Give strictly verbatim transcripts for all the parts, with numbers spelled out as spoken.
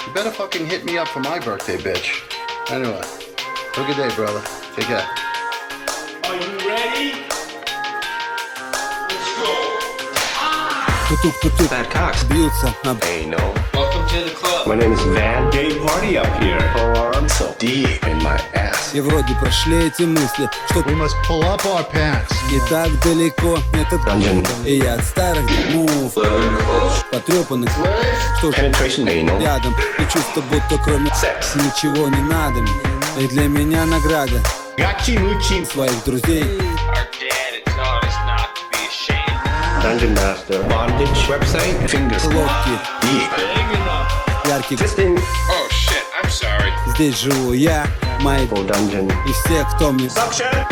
You better fucking hit me up for my birthday, bitch. Anyway, have a good day, brother. Take care. Are you ready? Let's go. Тук, тук, тук. Fat cocks. Бьются на Anal. Welcome to the club. My name is Van. Gay party up here. Oh, I'm so deep in my ass. И вроде прошли эти мысли, что We must pull up our pants. не так далеко этот Dungeon. И я от старых мув, потрепанных, что ж Penetration anal. рядом. И чувство, будто кроме Секс. ничего не надо мне. И для меня награда Гачи-мучи. своих друзей. Our dad had taught us not to be ashamed. Dungeon Master. Bondage. Website. Fingers. Лодки, Deep. Big enough. ярких. Fisting. Oh shit, I'm sorry. Здесь живу я, мои Full dungeon. и все, кто мне Suction.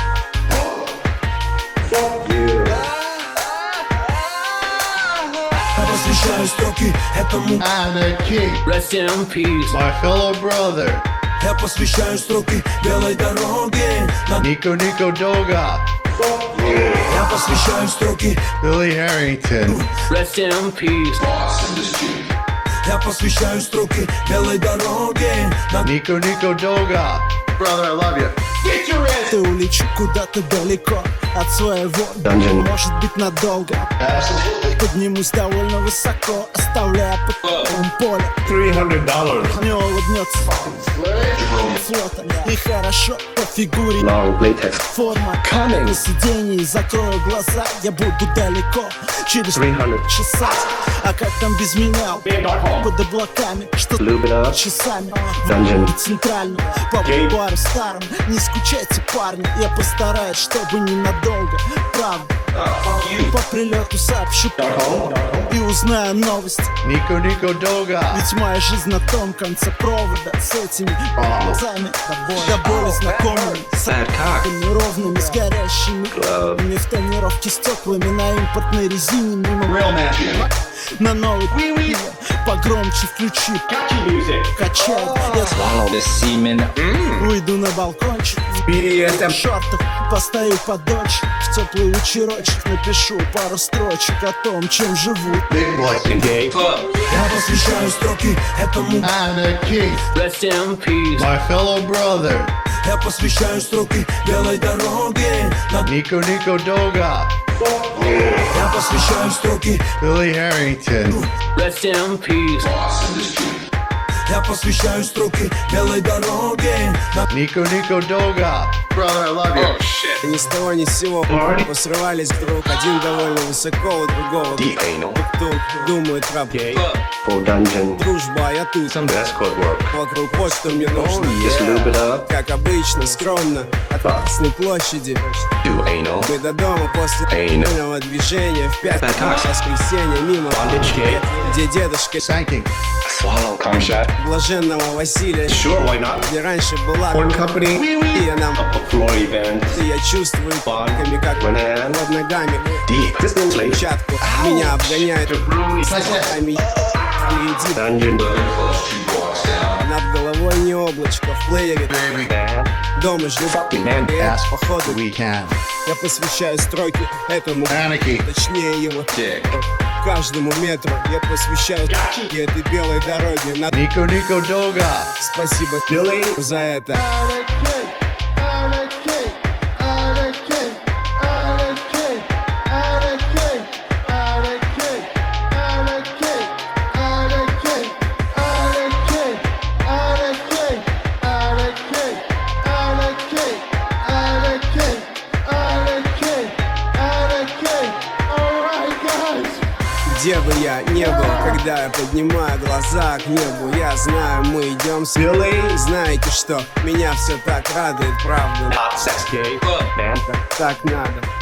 Fuck you. Посвящаю строки этому. Anarchy, Rest in peace. my fellow brother. Я посвящаю строки белой дороге. На- Nico Nico Doga, Я посвящаю строки. Billy Harrington. Rest in peace. Я посвящаю строки белой дороге. На- Nico Nico Doga. Brother, I love you. Ты улечу куда-то далеко от своего, Dungeon. может быть надолго. Поднимусь довольно высоко, оставляя под полом поле. three hundred dollars. Не улыбнется флота. И хорошо по фигуре Long latex. форма. Coming. На сиденье закрою глаза, я буду далеко через three hundred. часа. А как там без меня? Под облаками, что Lube it up. часами. Dungeon. Центральную, по Gay. бару старым. Не скучайте, парни, я постараюсь, чтобы ненадолго. Правда, по прилету сообщу и узнаю новости. Nico Nico Doga. Ведь моя жизнь на том конце провода с этими глазами до боли знакомыми, с Fat cock. такими ровными, с горящими глазами, в тонировке стеклами на импортной резине мимо на новый пиво. Погромче включи, качает. Я Swallow this semen. выйду на балкончик в шортах, постою подольше. В теплый вечерочек напишу пару строчек о том, чем живу. Big boys. Gay. Club. Я посвящаю строки этому. Anarchy, Rest in peace. my fellow brother. Я посвящаю строки белой дороге. На- Nico Nico Doga. Я посвящаю строки. Billy Harrington. Rest in peace. Я посвящаю строки белой дороге. На- Nico Nico Doga. Brother, I love you. Oh shit. Ни с того ни с сего посрывались вдруг. Один довольно высоко, у другого Deep anal. тут думает раб. Gay. Club. Full dungeon. Дружба, а я тут. Some escort work. Вокруг вот что мне нужно. Just lube it up. Как обычно, скромно, от Красной площади. Do anal. Мы до дома после Эй, ну. финального движения в пятницу, Fat cock. воскресенье мимо, Bondage gay. где дедушка Thanking. Swallow. Cum shot. блаженного Василия, Sure, why not? где раньше была Porn company. и она, Floor event. и я чувствую палками, как When hand. под ногами Deep. Distance late. площадку, меня обгоняет впереди, Dungeon. над головой не облачко, в плеере Man. дома жду Fucking man. Ask походу, we can. я посвящаю строки этому, Anarchy. точнее его каждому метру я посвящаю и этой белой дороге. На- Nico Nico Doga. Спасибо Billy. за это. Где бы я не был, когда я поднимаю глаза к небу, я знаю, мы идем с Billy. Знаете что, меня все так радует, правда, Sex gay. Man. так надо.